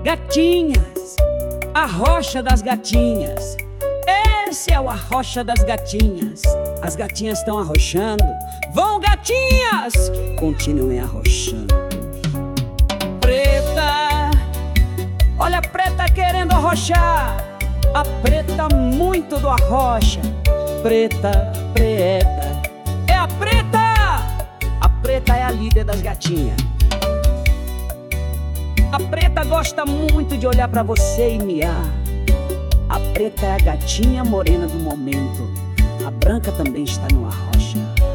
Gatinhas, a rocha das gatinhas. Esse é o Arrocha das gatinhas. As gatinhas estão arrochando. Vão, gatinhas! Continuem arrochando. Preta, olha a preta querendo arrochar. A preta muito do arrocha. Preta, preta, é a preta! A preta é a líder das gatinhas. A preta gosta muito de olhar pra você e miar. A preta é a gatinha morena do momento. A branca também está no arrocha.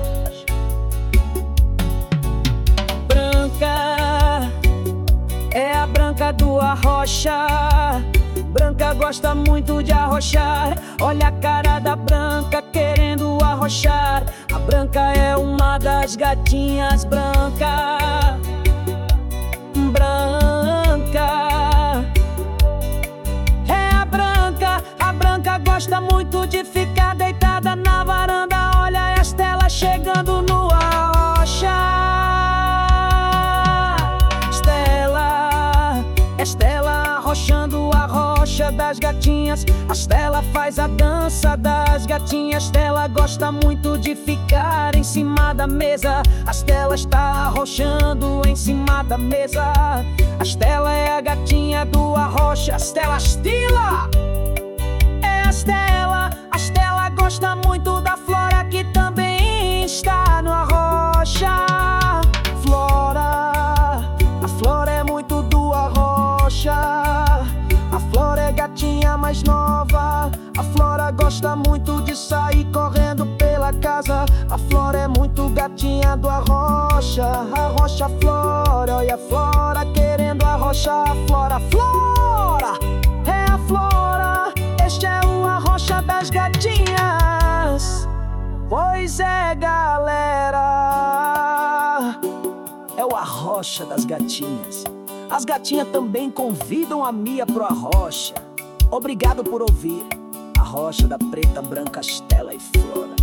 Branca é a branca do arrocha. Branca gosta muito de arrochar. Olha a cara da branca querendo arrochar. A branca é uma das gatinhas. Branca, branca é a branca. A branca gosta muito de ficar deitada na varanda. Olha a Estela chegando no arrocha. Estela arrochando a rocha das gatinhas. A Estela faz a dança das gatinhas. Estela gosta muito de ficar em cima da mesa. A Estela está arrochando em cima da mesa. A Estela é a gatinha do arrocha. A Estela é a Estela. A Estela gosta muito da Flora, que também está no arrocha. A Flora é muito do arrocha. A Flora é gatinha mais nova. A Flora gosta muito de sair correndo pela casa. A Flora é muito gatinha do arrocha. Arrocha a Flora, olha a Flora querendo arrochar. A Flora é a Flora. Este é o arrocha das gatinhas. Pois é, galera, é o arrocha das gatinhas. As gatinhas também convidam a Mia pro arrocha. Obrigado por ouvir Arrocha da Preta, Branca, Estela e Flora.